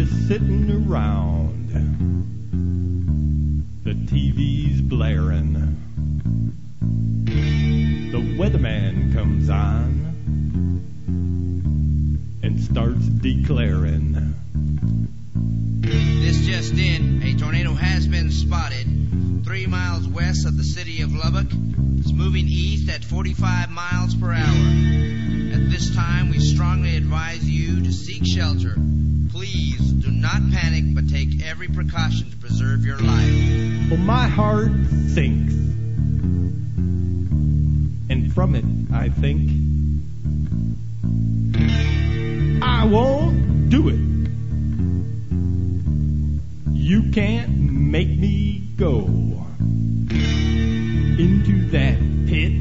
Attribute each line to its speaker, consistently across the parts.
Speaker 1: sitting around. The TV's blaring. The weatherman comes on and starts declaring.
Speaker 2: This just in, a tornado has been spotted 3 miles west of the city of Lubbock. It's moving east at 45 miles per hour. At this time, we strongly advise you to seek shelter. Please do not panic, but take every precaution to preserve your life.
Speaker 1: Well, my heart sinks, and from it I think, I won't do it. You can't make me go into that pit,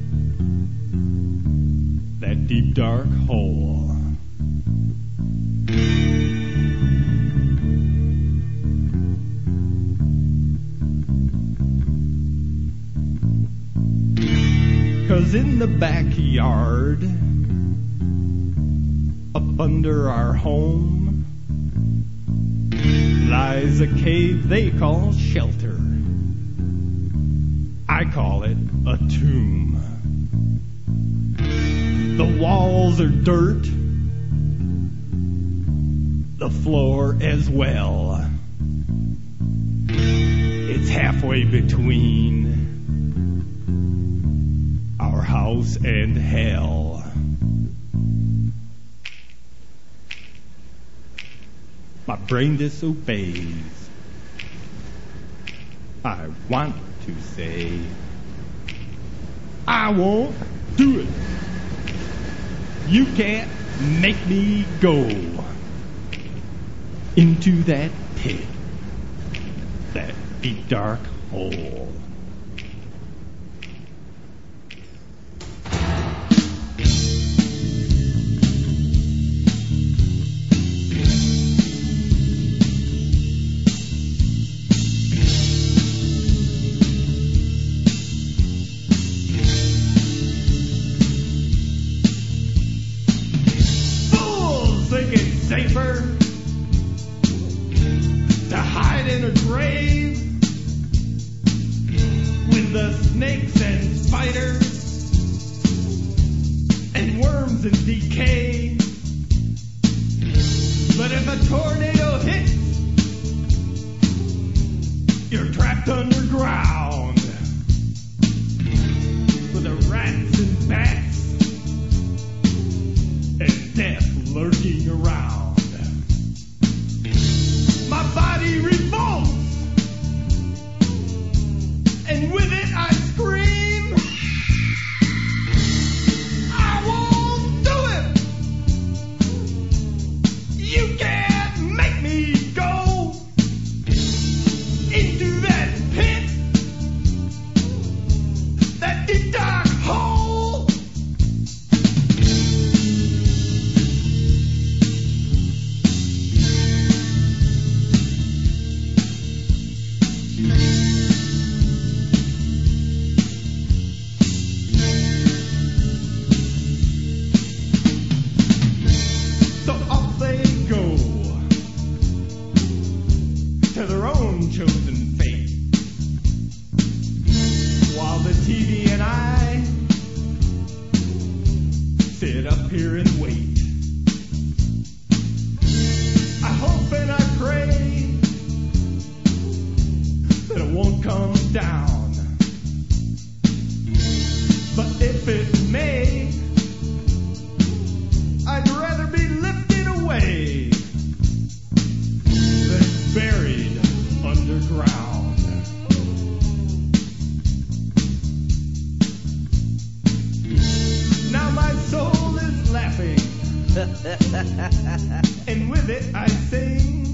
Speaker 1: that deep dark hole. Cause in the backyard, up under our home, lies a cave they call shelter. I call it a tomb. The walls are dirt, the floor as well. It's halfway between our house and hell. My brain disobeys. I want to say, I won't do it. You can't make me go into that pit, that deep dark hole. Safer to hide in a grave with the snakes and spiders and worms and decay. But if a tornado hits, you're trapped underground with the rats and bats and death lurking around. My body revolts, and with it I scream, I won't do it. You can't make me go into that pit, that deep dark hole. Chosen fate, while the TV and I sit up here and wait. I hope and I pray that it won't come down, but if it may, I'd rather be lifted away than buried underground. Now my soul is laughing, and with it I sing.